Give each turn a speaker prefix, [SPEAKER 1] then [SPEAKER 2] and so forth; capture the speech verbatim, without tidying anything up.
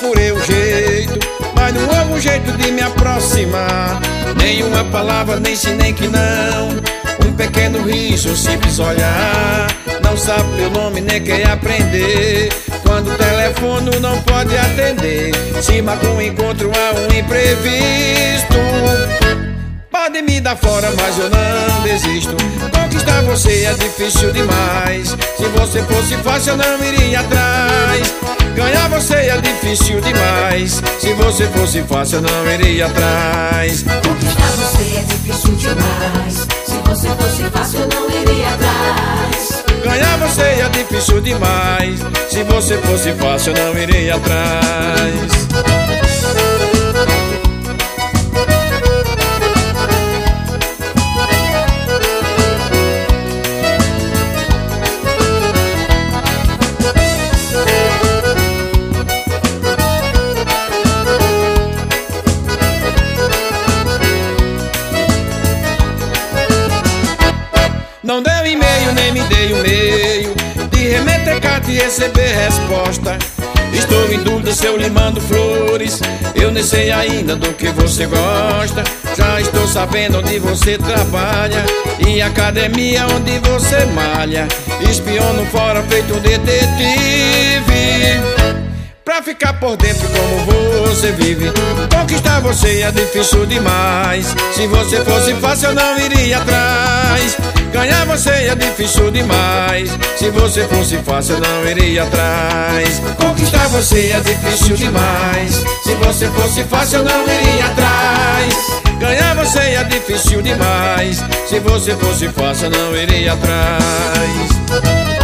[SPEAKER 1] procurei o jeito, mas não houve um jeito de me aproximar. Nenhuma palavra, nem sim, nem que não. Um pequeno riso, um simples olhar. Não sabe meu nome, nem quer aprender. Quando o telefone não pode atender, se marca um encontro a um imprevisto. Pode me dar fora, mas eu não desisto. Conquistar você é difícil demais. Se você fosse fácil, eu não iria atrás. Ganhar você é difícil demais. Se você fosse fácil, eu não iria atrás.
[SPEAKER 2] Conquistar você é difícil demais. Se você fosse fácil, eu não iria atrás.
[SPEAKER 1] Ganhar você é difícil demais. Se você fosse fácil, eu não iria atrás. Não deu e-mail, nem me dei o meio de remeter carta e receber resposta. Estou em dúvida se eu lhe mando flores. Eu nem sei ainda do que você gosta. Já estou sabendo onde você trabalha e a academia onde você malha. Espiono fora feito um detetive, pra ficar por dentro como você vive. Conquistar você é difícil demais. Se você fosse fácil, eu não iria atrás. Ganhar você é difícil demais. Se você fosse fácil, eu não iria atrás. Conquistar você é difícil demais. Se você fosse fácil, eu não iria atrás. Ganhar você é difícil demais. Se você fosse fácil, eu não iria atrás.